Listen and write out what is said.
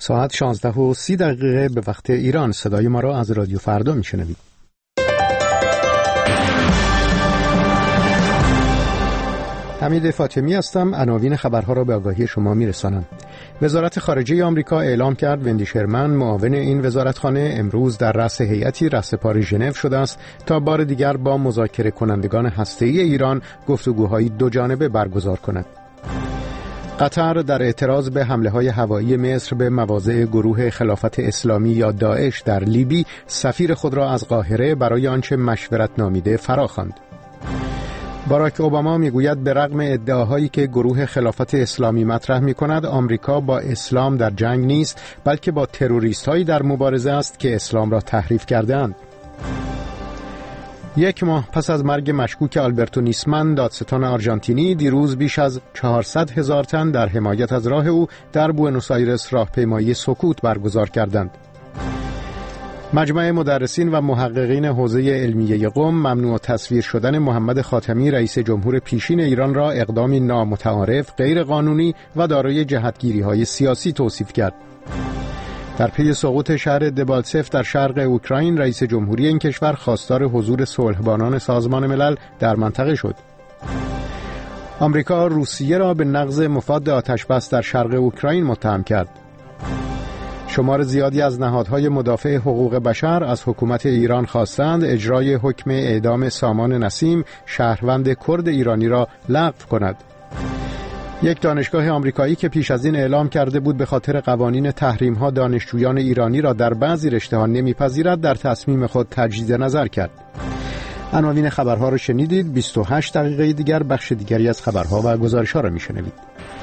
ساعت 16:30 به وقت ایران. صدای ما را از رادیو فردا میشنوید. حمید فاطمی هستم. عناوین خبرها را به آگاهی شما میرسانم. وزارت خارجه آمریکا اعلام کرد وندی شرمن، معاون این وزارتخانه، امروز در رأس هیئتی رهسپار ژنو شده است تا بار دیگر با مذاکره کنندگان هسته‌ای ایران گفتگوهای دوجانبه برگزار کند. قطر در اعتراض به حمله‌های هوایی مصر به مواضع گروه خلافت اسلامی یا داعش در لیبی سفیر خود را از قاهره برای آنچه مشورت نامیده فراخواند. باراک اوباما میگوید به رغم ادعاهایی که گروه خلافت اسلامی مطرح می‌کند، آمریکا با اسلام در جنگ نیست، بلکه با تروریست‌هایی در مبارزه است که اسلام را تحریف کرده‌اند. 1 ماه پس از مرگ مشکوک آلبرتو نیسمن، دادستان آرژانتینی دیروز بیش از 400,000 تن در حمایت از راه او در بوئنوس آیرس راهپیمایی سکوت برگزار کردند. مجمع مدرسین و محققین حوزه علمیه قم ممنوع تصویر شدن محمد خاتمی رئیس جمهور پیشین ایران را اقدامی نامتعارف، غیر قانونی و دارای جهتگیری‌های سیاسی توصیف کرد. در پی سقوط شهر دبالتسف در شرق اوکراین، رئیس جمهوری این کشور خواستار حضور صلحبانان سازمان ملل در منطقه شد. آمریکا روسیه را به نقض مفاد آتشبس در شرق اوکراین متهم کرد. شمار زیادی از نهادهای مدافع حقوق بشر از حکومت ایران خواستند اجرای حکم اعدام سامان نسیم، شهروند کرد ایرانی را لغو کند. یک دانشگاه آمریکایی که پیش از این اعلام کرده بود به خاطر قوانین تحریم‌ها دانشجویان ایرانی را در بعضی رشته‌ها نمی‌پذیرد، در تصمیم خود تجدید نظر کرد. عناوین خبرها را شنیدید. 28 دقیقه دیگر بخش دیگری از خبرها و گزارش‌ها را می‌شنوید.